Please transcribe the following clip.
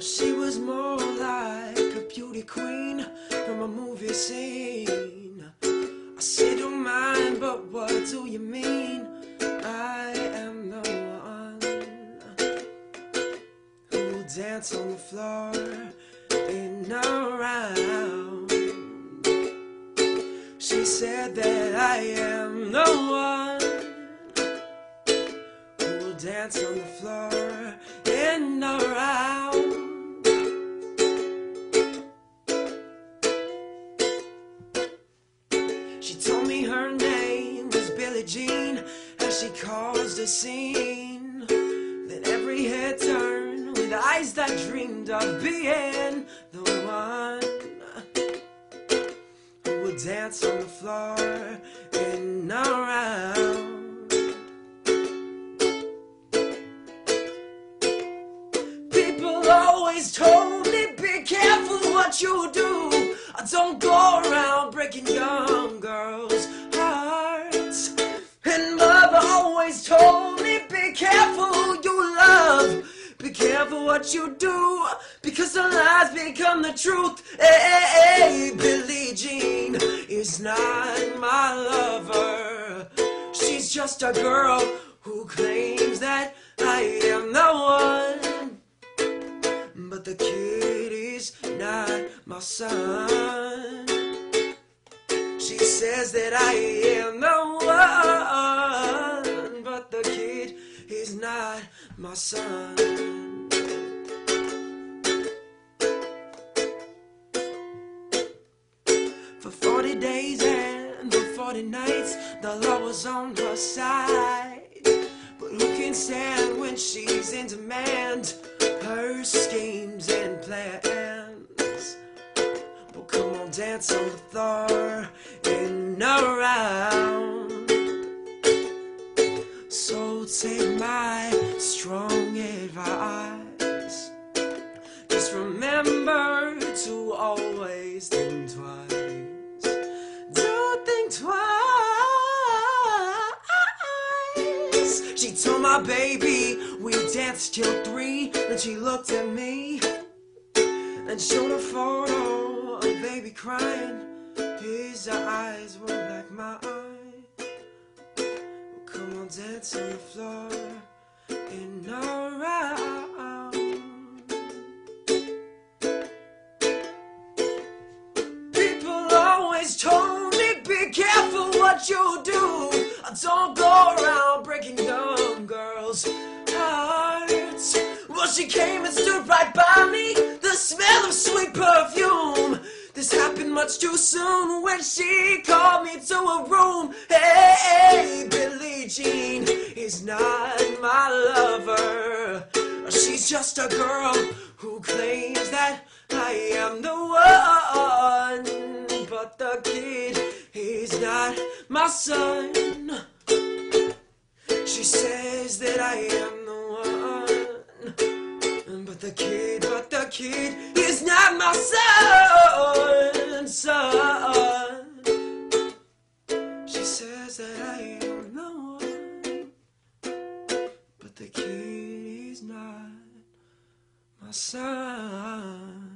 She was more like a beauty queen from a movie scene. I said, don't mind, but what do you mean? I am the one who will dance on the floor in a round. She said that I am the one who will dance on the floor in a round. She told me her name was Billie Jean as she caused a scene. Then every head turned with eyes that dreamed of being the one who would dance on the floor in a round. People always told me, be careful what you do. Don't go around breaking young girls' hearts. And mother always told me, be careful who you love. Be careful what you do, because the lies become the truth. Hey, Billie Jean is not my lover. She's just a girl who claims that I am the one. But the kid is not my son. She says that I am the one, but the kid is not my son. For 40 days and for 40 nights, the law was on her side. But who can stand when she's in demand? Her schemes and plans. Well, come on, dance on the floor in a round. So take my strong advice. Just remember to always think twice. Don't think twice. She told my baby we danced till 3. Then she looked at me and showed a photo of baby crying. His eyes were like mine. Come on, dance on the floor in a round. People always told me, be careful what you do. Don't go around breaking young girls' hearts. Well, she came and stood right by me, the smell of sweet perfume. This happened much too soon when she called me to a room. Hey, Billie Jean is not my lover. She's just a girl who claims that I am the one. But the kid is not my son. She says that I am the one, but the kid is not my son. She says that I am the one, but the kid is not my son.